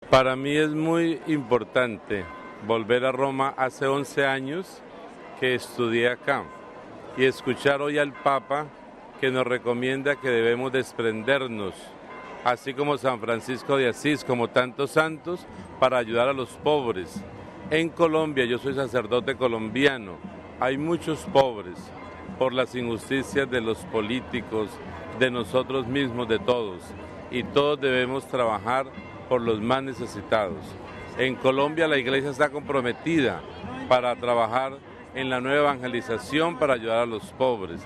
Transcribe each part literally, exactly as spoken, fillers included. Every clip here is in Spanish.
Para mí es muy importante volver a Roma. Hace once años que estudié acá y escuchar hoy al Papa que nos recomienda que debemos desprendernos, así como San Francisco de Asís, como tantos santos, para ayudar a los pobres. En Colombia, yo soy sacerdote colombiano, hay muchos pobres por las injusticias de los políticos, de nosotros mismos, de todos, y todos debemos trabajar por los más necesitados. En Colombia la Iglesia está comprometida para trabajar en la nueva evangelización para ayudar a los pobres,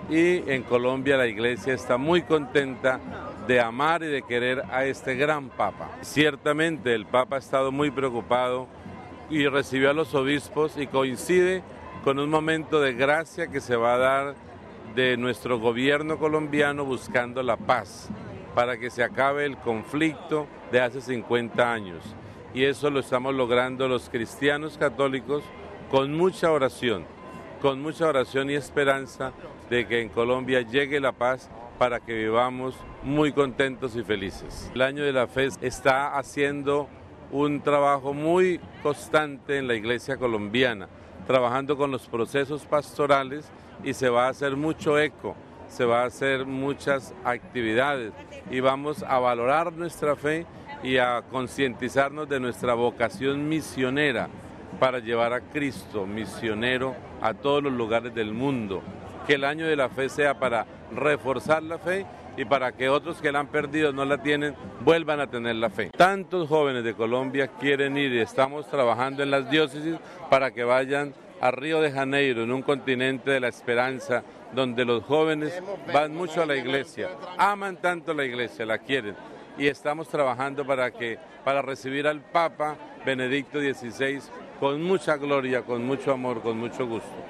y en Colombia la Iglesia está muy contenta de amar y de querer a este gran Papa. Ciertamente el Papa ha estado muy preocupado y recibió a los obispos y coincide con un momento de gracia que se va a dar de nuestro gobierno colombiano buscando la paz para que se acabe el conflicto de hace cincuenta años. Y eso lo estamos logrando los cristianos católicos con mucha oración, con mucha oración y esperanza de que en Colombia llegue la paz para que vivamos muy contentos y felices. El Año de la Fe está haciendo un trabajo muy constante en la Iglesia colombiana, trabajando con los procesos pastorales, y se va a hacer mucho eco, se va a hacer muchas actividades y vamos a valorar nuestra fe y a concientizarnos de nuestra vocación misionera para llevar a Cristo misionero a todos los lugares del mundo. Que el Año de la Fe sea para reforzar la fe y para que otros que la han perdido, no la tienen, vuelvan a tener la fe. Tantos jóvenes de Colombia quieren ir y estamos trabajando en las diócesis para que vayan a Río de Janeiro, en un continente de la esperanza, donde los jóvenes van mucho a la iglesia, aman tanto la iglesia, la quieren, y estamos trabajando para que para recibir al Papa Benedicto dieciséis con mucha gloria, con mucho amor, con mucho gusto.